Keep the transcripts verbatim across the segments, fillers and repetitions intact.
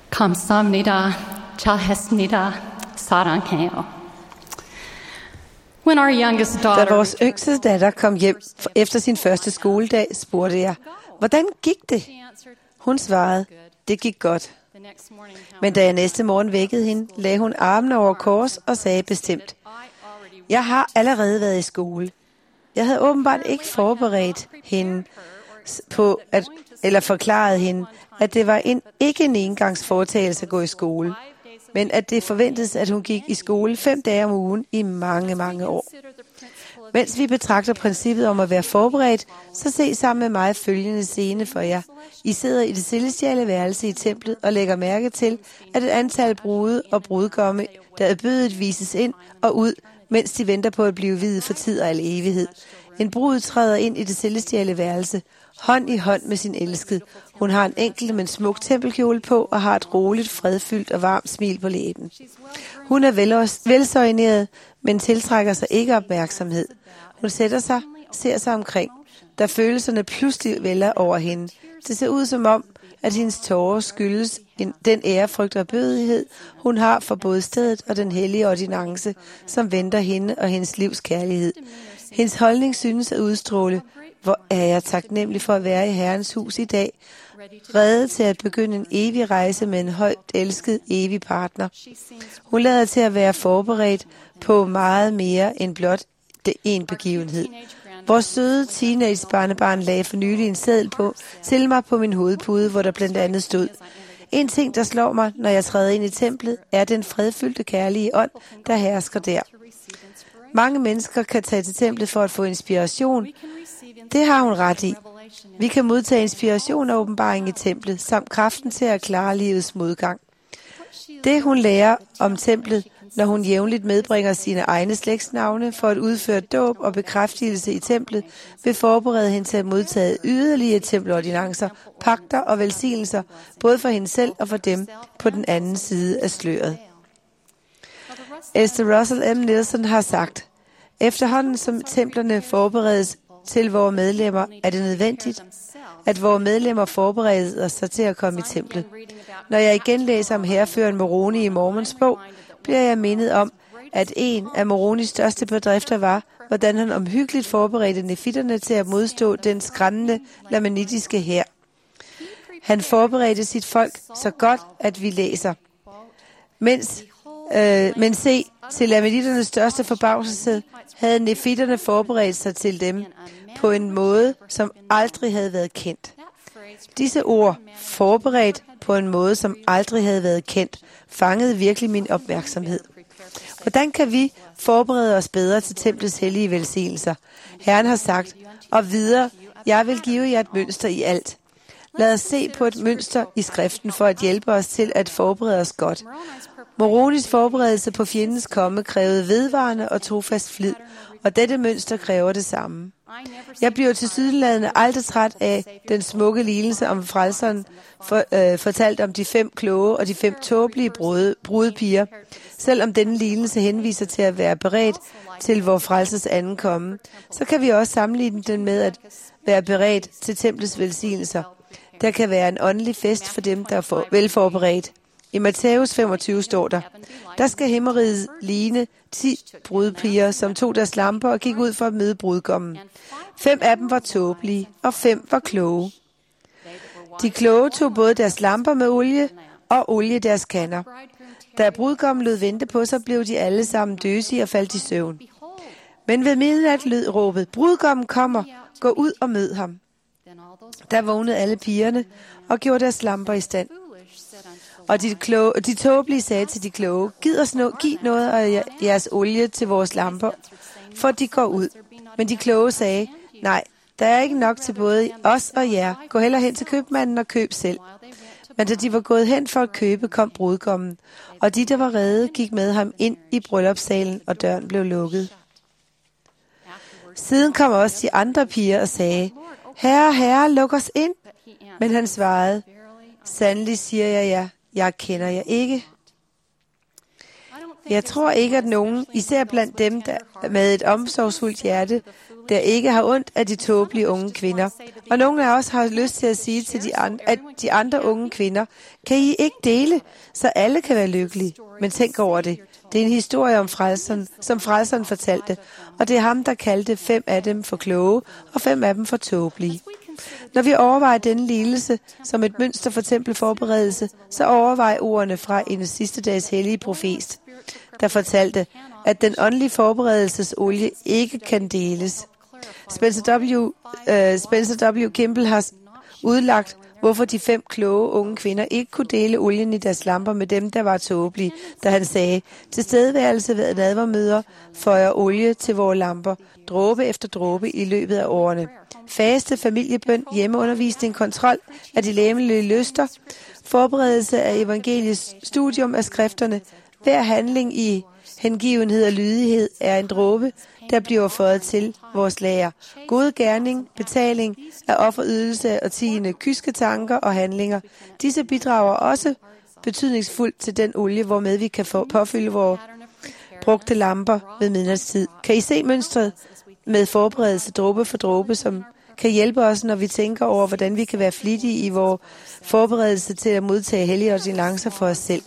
감사합니다. 잘했습니다. 사랑해요. When our youngest Da daughter vores yngste datter kom hjem efter sin første skoledag, spurgte jeg, hvordan gik det? Hun svarede, det gik godt. Men da jeg næste morgen vækkede hende, lagde hun armene over kors og sagde bestemt, jeg har allerede været i skole. Jeg havde åbenbart ikke forberedt hende på, at, eller forklaret hende, at det var en, ikke en engangsforetagelse at gå i skole, men at det forventedes, at hun gik i skole fem dage om ugen i mange, mange år. Mens vi betragter princippet om at være forberedt, så se sammen med mig følgende scene for jer. I sidder i det celestiale værelse i templet og lægger mærke til, at et antal brude og brudgomme, der er bødet, vises ind og ud, mens de venter på at blive viet for tid og al evighed. En brud træder ind i det celestiale værelse, hånd i hånd med sin elskede. Hun har en enkel, men smuk tempelkjole på og har et roligt, fredfyldt og varmt smil på læben. Hun er velsøjneret, men tiltrækker sig ikke opmærksomhed. Hun sætter sig, ser sig omkring, da følelserne pludselig vælger over hende. Det ser ud som om, at hendes tårer skyldes den ærefrygt og bødighed, hun har for både stedet og den hellige ordinance, som venter hende og hendes livs kærlighed. Hendes holdning synes at udstråle, hvor er jeg taknemmelig for at være i Herrens hus i dag, reddet til at begynde en evig rejse med en højt elsket evig partner. Hun lader til at være forberedt på meget mere end blot det en begivenhed. Vores søde teenage-barnebarn lagde for nylig en seddel på til mig på min hovedpude, hvor der blandt andet stod: en ting, der slår mig, når jeg træder ind i templet, er den fredfyldte kærlige ånd, der hersker der. Mange mennesker kan tage til templet for at få inspiration. Det har hun ret i. Vi kan modtage inspiration og åbenbaring i templet, samt kraften til at klare livets modgang. Det, hun lærer om templet, når hun jævnligt medbringer sine egne slægtsnavne for at udføre dåb og bekræftelse i templet, vil forberede hende til at modtage yderligere tempelordinancer, pagter og velsignelser, både for hende selv og for dem på den anden side af sløret. Esther Russell M. Nelson har sagt, efterhånden som templerne forberedes til vores medlemmer, er det nødvendigt, at vores medlemmer forbereder sig til at komme i templet. Når jeg igen læser om hærføreren Moroni i Mormons bog, bliver jeg mindet om, at en af Moronis største bedrifter var, hvordan han omhyggeligt forberedte nefitterne til at modstå den skræmmende lamanitiske hær. Han forberedte sit folk så godt, at vi læser. Mens, øh, men se, til lamaniternes største forbavselse havde nefitterne forberedt sig til dem på en måde, som aldrig havde været kendt. Disse ord, forberedt på en måde, som aldrig havde været kendt, fangede virkelig min opmærksomhed. Hvordan kan vi forberede os bedre til templets hellige velsignelser? Herren har sagt, og videre, jeg vil give jer et mønster i alt. Lad os se på et mønster i skriften for at hjælpe os til at forberede os godt. Moronis forberedelse på fjendens komme krævede vedvarende og trofast flid, og dette mønster kræver det samme. Jeg bliver tilsyneladende aldrig træt af den smukke lignelse om frelseren, for, øh, fortalt om de fem kloge og de fem tåbelige brude, brudepiger, selvom denne lignelse henviser til at være beredt til vor frelses anden komme, så kan vi også sammenligne den med at være beredt til templets velsignelser. Der kan være en åndelig fest for dem, der er for, velforberedt. I Matthæus femogtyve står der, der skal himmeriget ligne ti brudpiger, som tog deres lamper og gik ud for at møde brudgommen. Fem af dem var tåbelige, og fem var kloge. De kloge tog både deres lamper med olie og olie deres kander. Da brudgommen lod vente på sig, blev de alle sammen døsige og faldt i søvn. Men ved midnat lød råbet, brudgommen kommer, gå ud og mød ham. Der vågnede alle pigerne og gjorde deres lamper i stand. Og de, kloge, de tåbelige sagde til de kloge, giv os no, giv noget af jeres olie til vores lamper, for de går ud. Men de kloge sagde, nej, der er ikke nok til både os og jer. Gå heller hen til købmanden og køb selv. Men da de var gået hen for at købe, kom brudgommen, og de, der var rede, gik med ham ind i bryllupssalen, og døren blev lukket. Siden kom også de andre piger og sagde, herre, herre, luk os ind. Men han svarede, sandelig siger jeg jer, jeg kender jer ikke. Jeg tror ikke, at nogen, især blandt dem der med et omsorgsfuldt hjerte, der ikke har ondt af de tåbelige unge kvinder. Og nogle af os har lyst til at sige til de andre, at de andre unge kvinder, kan I ikke dele, så alle kan være lykkelige. Men tænk over det. Det er en historie om frelseren, som frelseren fortalte, og det er ham, der kaldte fem af dem for kloge, og fem af dem for tåbelige. Når vi overvejer denne lignelse som et mønster for tempelforberedelse, så overvej ordene fra en sidste dags hellige profet, der fortalte, at den åndelige forberedelsesolie ikke kan deles. Spencer W. Uh, Spencer W. Kimball har udlagt, hvorfor de fem kloge unge kvinder ikke kunne dele olien i deres lamper med dem, der var tåbelige, da han sagde, tilstedeværelse ved nadvermøder føjer olie til vores lamper, dråbe efter dråbe i løbet af årene. Faste, familiebøn, hjemmeundervisning, kontrol af de læmelige lyster, forberedelse af evangeliets studium af skrifterne, hver handling i hengivenhed og lydighed er en dråbe, der bliver fået til vores lager. God gerning, betaling af offerydelse og tiende, kyske tanker og handlinger. Disse bidrager også betydningsfuldt til den olie, hvormed vi kan få påfylde vores brugte lamper ved midnatstid. Kan I se mønstret med forberedelse dråbe for dråbe, som kan hjælpe os, når vi tænker over, hvordan vi kan være flittige i vores forberedelse til at modtage helligåndsindlancer for os selv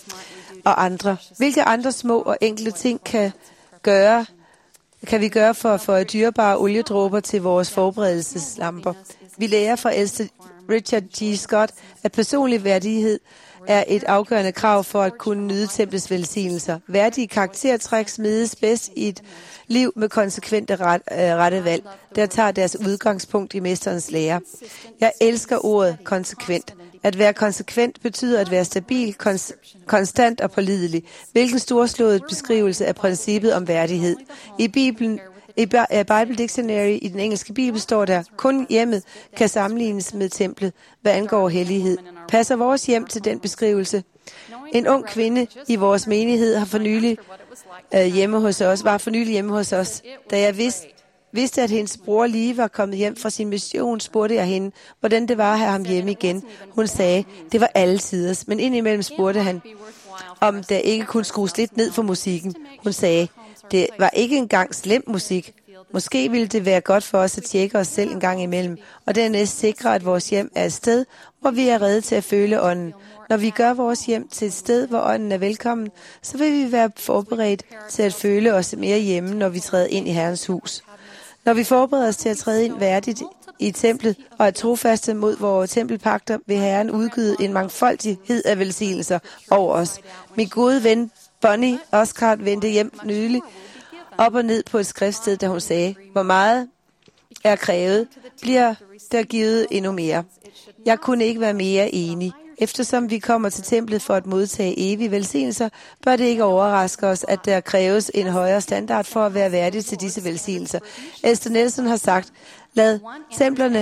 og andre. Hvilke andre små og enkle ting kan, gøre, kan vi gøre for at få dyrebare oliedråber til vores forberedelseslamper? Vi lærer fra ældste Richard G. Scott, at personlig værdighed er et afgørende krav for at kunne nyde templets velsignelser. Værdige karaktertræk smides bedst i et liv med konsekvente ret, øh, rette valg, der tager deres udgangspunkt i mesterens lære. Jeg elsker ordet konsekvent. At være konsekvent betyder at være stabil, kons- konstant og pålidelig. Hvilken storslået beskrivelse af princippet om værdighed. I Bibelen, i Bible Dictionary i den engelske bibel står der, kun hjemmet kan sammenlignes med templet, hvad angår hellighed. Passer vores hjem til den beskrivelse? En ung kvinde i vores menighed har for nylig øh, hjemme hos os, var for nylig hjemme hos os. Da jeg vidste, vidste, at hendes bror lige var kommet hjem fra sin mission, spurgte jeg hende, hvordan det var at have ham hjemme igen. Hun sagde, det var alle tiders, men indimellem spurgte han, om der ikke kunne skrues lidt ned for musikken. Hun sagde, det var ikke engang slem musik. Måske ville det være godt for os at tjekke os selv en gang imellem, og dernæst sikre, at vores hjem er et sted, hvor vi er rede til at føle ånden. Når vi gør vores hjem til et sted, hvor ånden er velkommen, så vil vi være forberedt til at føle os mere hjemme, når vi træder ind i Herrens hus. Når vi forbereder os til at træde ind værdigt i templet og er trofaste mod vores tempelpagter, vil Herren udgyde en mangfoldighed af velsignelser over os. Min gode ven Bonnie Oscar vendte hjem nylig op og ned på et skriftsted, da hun sagde, hvor meget er krævet, bliver der givet endnu mere. Jeg kunne ikke være mere enig. Eftersom vi kommer til templet for at modtage evige velsignelser, bør det ikke overraske os, at der kræves en højere standard for at være værdig til disse velsignelser. Esther Nelson har sagt, lad templerne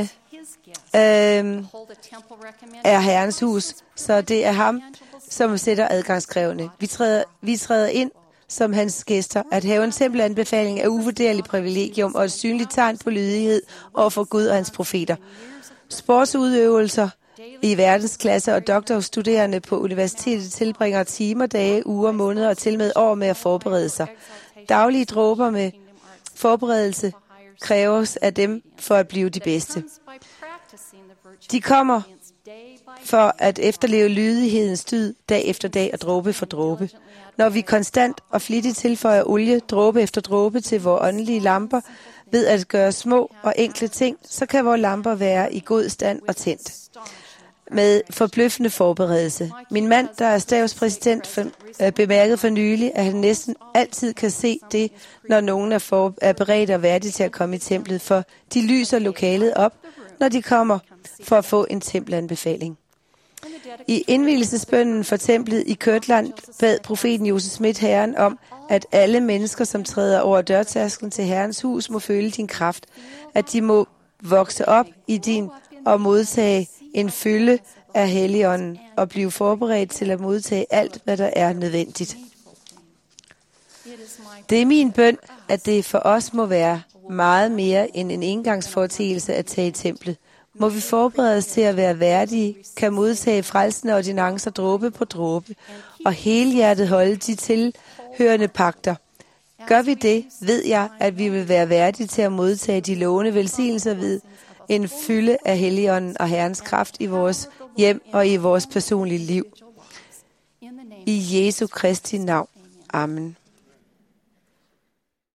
øh, er Herrens hus, så det er ham, som sætter adgangskrævene. Vi træder, vi træder ind som hans gæster. At have en tempelanbefaling er uvurderligt privilegium og et synligt tegn på lydighed over for Gud og hans profeter. Sportsudøvelser i verdensklasse og doktorstuderende på universitetet tilbringer timer, dage, uger, måneder og til med år med at forberede sig. Daglige dråber med forberedelse kræves af dem for at blive de bedste. De kommer for at efterleve lydighedens dyd dag efter dag og dråbe for dråbe. Når vi konstant og flittigt tilføjer olie, dråbe efter dråbe til vores åndelige lamper, ved at gøre små og enkle ting, så kan vores lamper være i god stand og tændt. Med forbløffende forberedelse. Min mand, der er stabspræsident, for, øh, bemærkede for nylig, at han næsten altid kan se det, når nogen er, for, er beredt og værdig til at komme i templet, for de lyser lokalet op, når de kommer for at få en tempelanbefaling. I indvielsesbønnen for templet i Kirtland bad profeten Josef Smith Herren om, at alle mennesker, som træder over dørtærsklen til Herrens hus, må føle din kraft, at de må vokse op i din og modtage en fylde af Helligånden og blive forberedt til at modtage alt, hvad der er nødvendigt. Det er min bøn, at det for os må være meget mere end en engangsforeteelse at tage i templet. Må vi forberede os til at være værdige, kan modtage frelsende ordinancer dråbe på dråbe, og helhjertet holde de tilhørende pagter. Gør vi det, ved jeg, at vi vil være værdige til at modtage de lovende velsignelser ved en fylde af Helligånden og Herrens kraft i vores hjem og i vores personlige liv. I Jesu Kristi navn. Amen.